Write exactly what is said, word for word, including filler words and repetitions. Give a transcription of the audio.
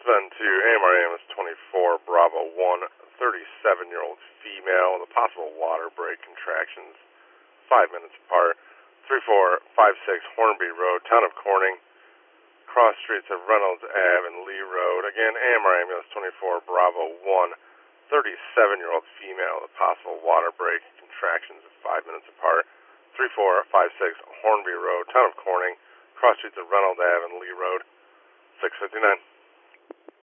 then to A M R A M S twenty-four Bravo one, thirty-seven-year-old female with a possible water break contractions, five minutes apart. three four five six Hornby Road, Town of Corning. Cross streets of Reynolds Ave and Lee Road. Again, A M R A M S twenty-four Bravo one, thirty-seven-year-old female with a possible water break contractions of five minutes apart. three four five six Hornby Road, Town of Corning. Cross streets of Reynolds Ave and Lee Road. six fifty-nine.